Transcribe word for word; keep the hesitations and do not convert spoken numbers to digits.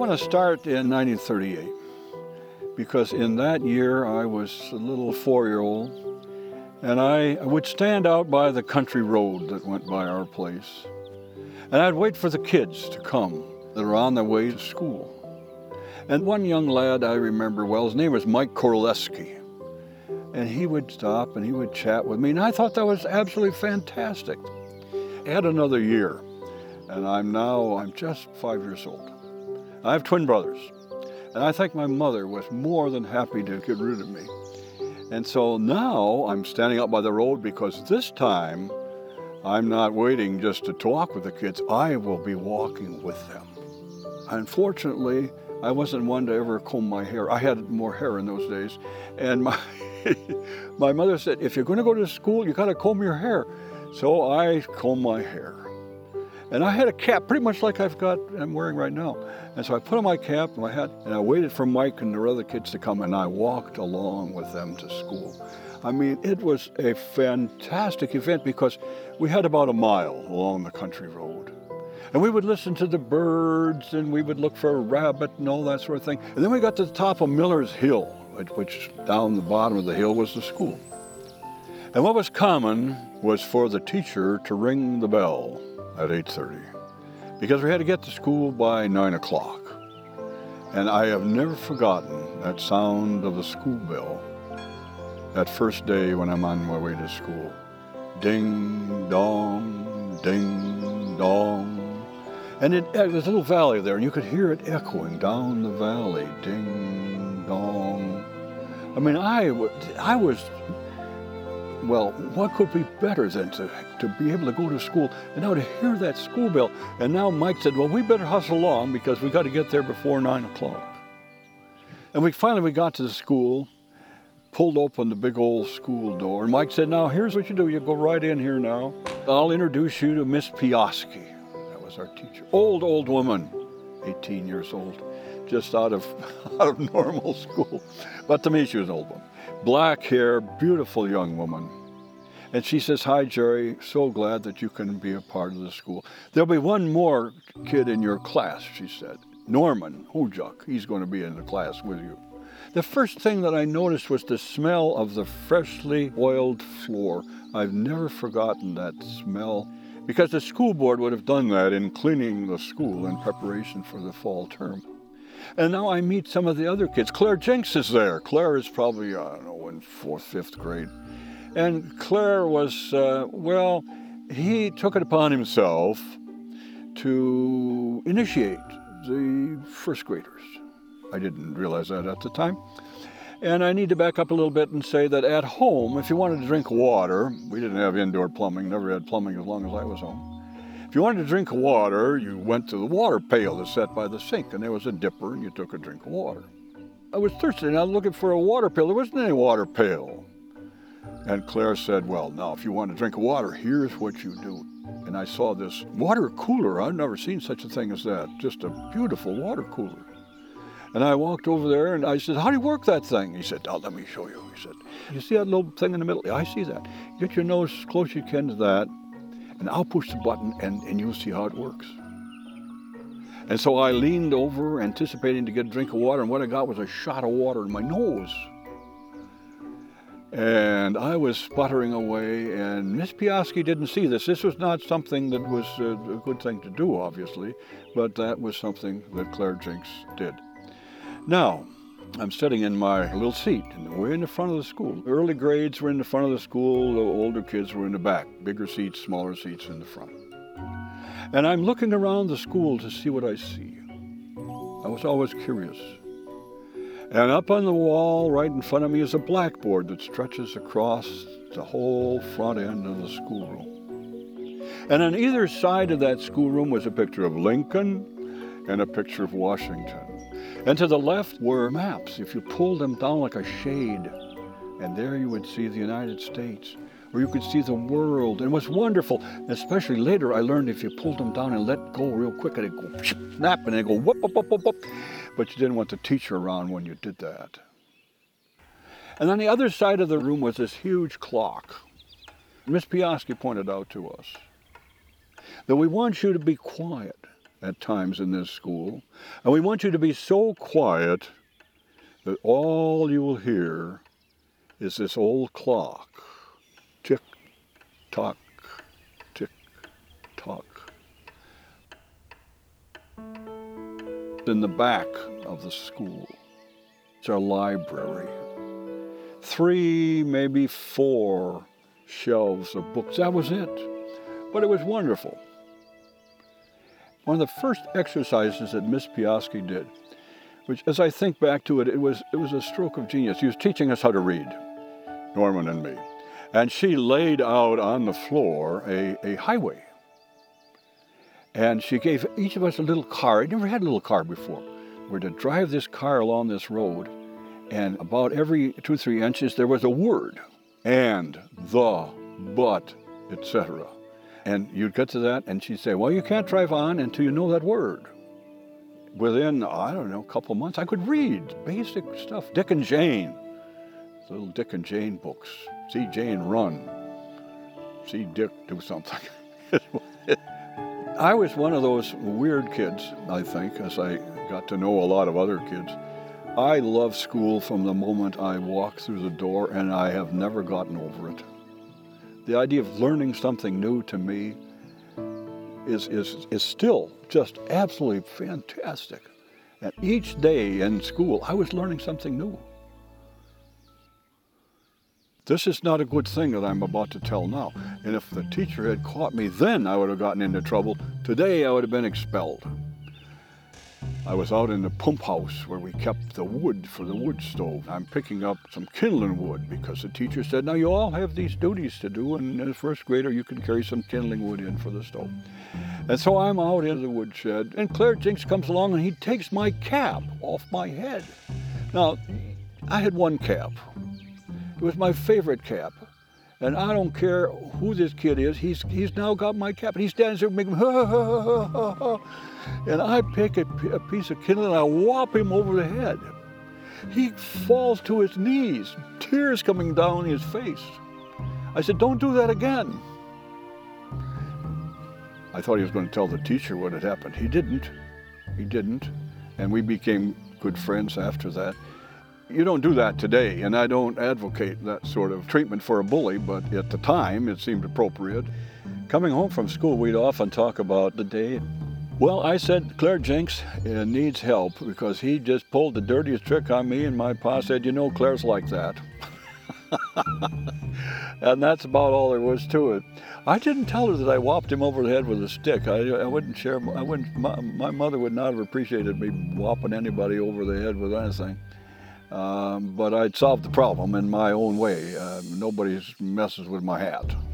going to start in nineteen thirty-eight, because in that year I was a little four-year-old, and I would stand out by the country road that went by our place, and I'd wait for the kids to come that were on their way to school. And one young lad I remember well, his name was Mike Korleski, and he would stop and he would chat with me, and I thought that was absolutely fantastic. I had another year, and I'm now, I'm just five years old. I have twin brothers, and I think my mother was more than happy to get rid of me. And so now I'm standing out by the road because this time I'm not waiting just to talk with the kids. I will be walking with them. Unfortunately, I wasn't one to ever comb my hair. I had more hair in those days. And my, my mother said, if you're going to go to school, you got to comb your hair. So I combed my hair. And I had a cap pretty much like I've got, I'm wearing right now. And so I put on my cap and my hat, and I waited for Mike and the other kids to come, and I walked along with them to school. I mean, it was a fantastic event because we had about a mile along the country road. And we would listen to the birds, and we would look for a rabbit and all that sort of thing. And then we got to the top of Miller's Hill, which down the bottom of the hill was the school. And what was common was for the teacher to ring the bell at eight thirty, because we had to get to school by nine o'clock. And I have never forgotten that sound of the school bell that first day when I'm on my way to school. Ding, dong, ding, dong. And it, there's a little valley there, and you could hear it echoing down the valley. Ding, dong. I mean, I, I was, well, what could be better than to, to be able to go to school and now to hear that school bell? And now Mike said, well, we better hustle along because we got to get there before nine o'clock. And we finally we got to the school, pulled open the big old school door, and Mike said, now here's what you do. You go right in here now. I'll introduce you to Miss Piaski. That was our teacher. Old, old woman, eighteen years old, just out of, out of normal school. But to me, she was an old woman. Black hair, beautiful young woman. And she says, hi, Jerry, so glad that you can be a part of the school. There'll be one more kid in your class, she said. Norman Hujuk, he's going to be in the class with you. The first thing that I noticed was the smell of the freshly oiled floor. I've never forgotten that smell, because the school board would have done that in cleaning the school in preparation for the fall term. And now I meet some of the other kids. Claire Jenks is there. Claire is probably, I don't know, in fourth, fifth grade. And Claire was, uh, well, he took it upon himself to initiate the first graders. I didn't realize that at the time. And I need to back up a little bit and say that at home, if you wanted to drink water, we didn't have indoor plumbing, never had plumbing as long as I was home. If you wanted to drink water, you went to the water pail that's set by the sink, and there was a dipper, and you took a drink of water. I was thirsty, and I was looking for a water pail. There wasn't any water pail. And Claire said, well, now, if you want to drink water, here's what you do. And I saw this water cooler. I've never seen such a thing as that. Just a beautiful water cooler. And I walked over there, and I said, how do you work that thing? He said, oh, let me show you. He said, you see that little thing in the middle? Yeah, I see that. Get your nose as close as you can to that, and I'll push the button, and, and you'll see how it works. And so I leaned over, anticipating to get a drink of water, and what I got was a shot of water in my nose. And I was sputtering away, and Miss Piaski didn't see this. This was not something that was a, a good thing to do, obviously, but that was something that Claire Jenks did. Now, I'm sitting in my little seat, and we're in the front of the school. The early grades were in the front of the school, the older kids were in the back. Bigger seats, smaller seats in the front. And I'm looking around the school to see what I see. I was always curious. And up on the wall right in front of me is a blackboard that stretches across the whole front end of the schoolroom. And on either side of that schoolroom was a picture of Lincoln and a picture of Washington. And to the left were maps, if you pulled them down like a shade. And there you would see the United States, or you could see the world. And it was wonderful. Especially later, I learned if you pulled them down and let go real quick, it'd go snap, and it'd go whoop, whoop, whoop, whoop, whoop. But you didn't want the teacher around when you did that. And on the other side of the room was this huge clock. Miss Piaski pointed out to us that we want you to be quiet at times in this school. And we want you to be so quiet that all you will hear is this old clock. Tick, tock, tick, tock. In the back of the school, it's our library. Three, maybe four shelves of books. That was it. But it was wonderful. One of the first exercises that Miss Piasky did, which as I think back to it, it was, it was a stroke of genius. She was teaching us how to read, Norman and me. And she laid out on the floor a, a highway. And she gave each of us a little car. I never had a little car before. We're to drive this car along this road, and about every two, three inches there was a word. And, the, but, et cetera. And you'd get to that, and she'd say, well, you can't drive on until you know that word. Within, I don't know, a couple of months, I could read basic stuff. Dick and Jane, little Dick and Jane books. See Jane run. See Dick do something. I was one of those weird kids, I think, as I got to know a lot of other kids. I loved school from the moment I walked through the door, and I have never gotten over it. The idea of learning something new to me is, is, is still just absolutely fantastic. And each day in school, I was learning something new. This is not a good thing that I'm about to tell now. And if the teacher had caught me then, I would have gotten into trouble. Today, I would have been expelled. I was out in the pump house where we kept the wood for the wood stove. I'm picking up some kindling wood because the teacher said, now you all have these duties to do, and as a first grader, you can carry some kindling wood in for the stove. And so I'm out in the woodshed, and Claire Jenks comes along and he takes my cap off my head. Now, I had one cap. It was my favorite cap. And I don't care who this kid is, he's he's now got my cap, and he stands there making, ha, ha, ha, ha, ha. And I pick a, a piece of kindling and I whop him over the head. He falls to his knees, tears coming down his face. I said, don't do that again. I thought he was going to tell the teacher what had happened. He didn't. He didn't. And we became good friends after that. You don't do that today, and I don't advocate that sort of treatment for a bully, but at the time it seemed appropriate. Coming home from school, we'd often talk about the day. Well, I said, Claire Jenks uh, needs help because he just pulled the dirtiest trick on me, and my pa said, you know, Claire's like that. And that's about all there was to it. I didn't tell her that I whopped him over the head with a stick. I, I wouldn't share, I wouldn't, my, my mother would not have appreciated me whopping anybody over the head with anything. Um, but I'd solved the problem in my own way. Uh, nobody messes with my hat.